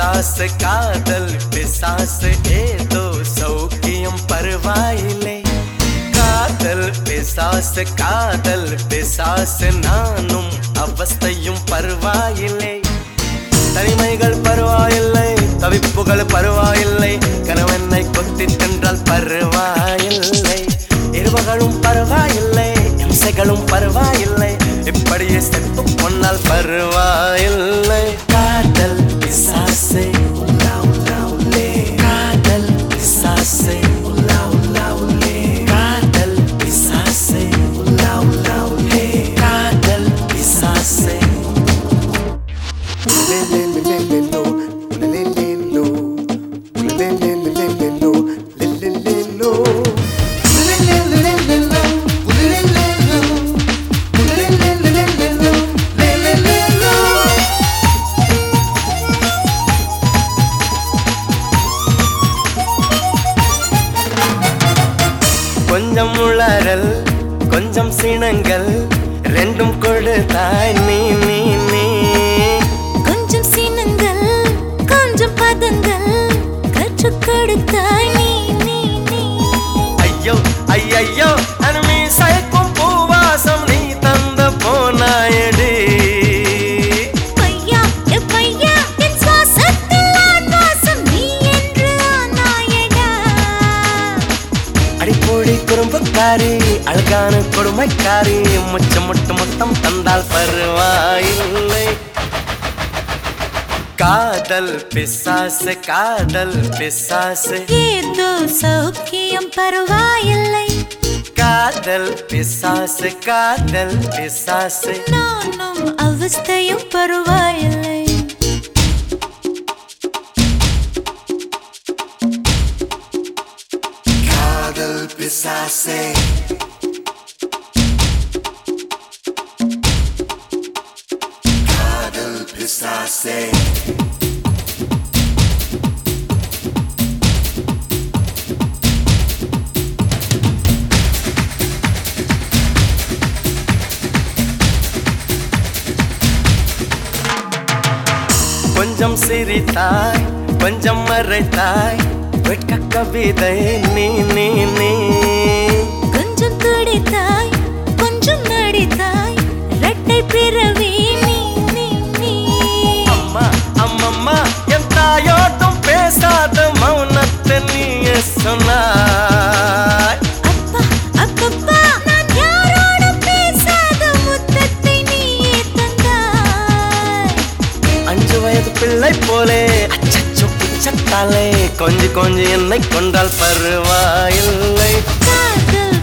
பிசாசு காதல் பிசாசு ஏதோ சௌக்கியம் பரவாயில்லை காதல் பிசாசு நானும் அவஸ்தையும் பரவாயில்லை தனிமைகள் பரவாயில்லை தவிப்புகள் பரவாயில்லை கணவனை கொத்தி தின்றால் பரவாயில்லை இருவகளும் பரவாயில்லை இம்சைகளும் பரவாயில்லை இப்படியே செத்து பொன்னால் பரவாயில்லை காதல் பிசாசே காதல் பிசாசே காதல் பிசாசே காதல் பிசாசே கொஞ்சம் உளறல் கொஞ்சம் சினங்கள் ரெண்டும் கொடுத்தாய் நீ நீ நீ கொஞ்சம் சினங்கள் கொஞ்சம் பதங்கள் கற்றுக் கொடுத்தாய் நீ நீ நீ ஐயோ ஐயோ அனுமி சயக்கும் பூவாசம் நீ தந்த போனாயடி பையா என் சுவாசத்தில் ஆன்வாசம் நீ என்று ஆனாயடா அடிப்பொடி குறும்புக்காரி அழகான கொடுமைக்காரி முச்சம் முட்டு மொத்தம் தந்தால் பரவாயில்லை காதல் பிசாசு ஏதோ சௌக்கியம் பரவாயில்லை காதல் பிசாசு நானும் அவஸ்தையும் பரவாயில்லை காதல் பிசாசே காதல் பிசாசே கொஞ்சம் சிரித்தாய் கொஞ்சம் மறைத்தாய் வெட்க கவிதை நீ நீ நீ கொஞ்சம் துடித்தாய் கொஞ்சம் நடித்தாய் இரட்டை பிறவி நீ நீ நீ அம்மா அம்மம்மா என் தாயோட்டும் பேசாத மௌனத்தை நீயே சொன்னாய் அப்பப்பா நான் யாரோட பேசாத முத்தத்தை நீயே தந்தாய் 5 வயது பிள்ளை போலே அச்சச்சோ புச்சத்தாலே கொஞ்சி என்னை கொண்டால் பரவாயில்லை காதல்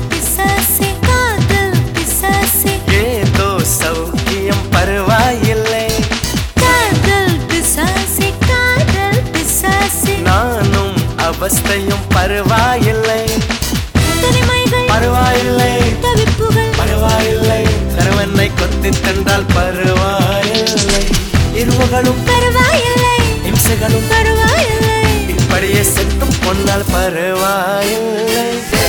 பிசாசே ஏதோ சௌக்கியம் பரவாயில்லை காதல் பிசாசே நானும் அவஸ்தையும் பரவாயில்லை தனிமைகள் பரவாயில்லை தவிப்புகள் பரவாயில்லை கணவனை கொத்தி தந்தால் பரவாயில்லை இருவகளும் பரவாயில்லை இம்சைகளும் பரவாயில்லை இப்படியே செத்தும் பொன்னால் பரவாயில்லை